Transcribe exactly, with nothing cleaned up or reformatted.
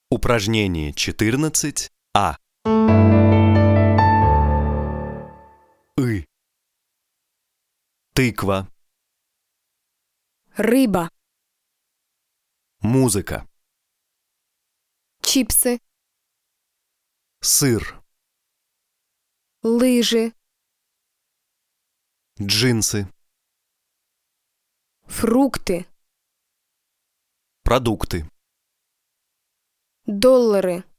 Упражнение четырнадцать А. И. Тыква. Рыба, Музыка. чипсы, Сыр. лыжи, Джинсы. фрукты, Продукты. доллары,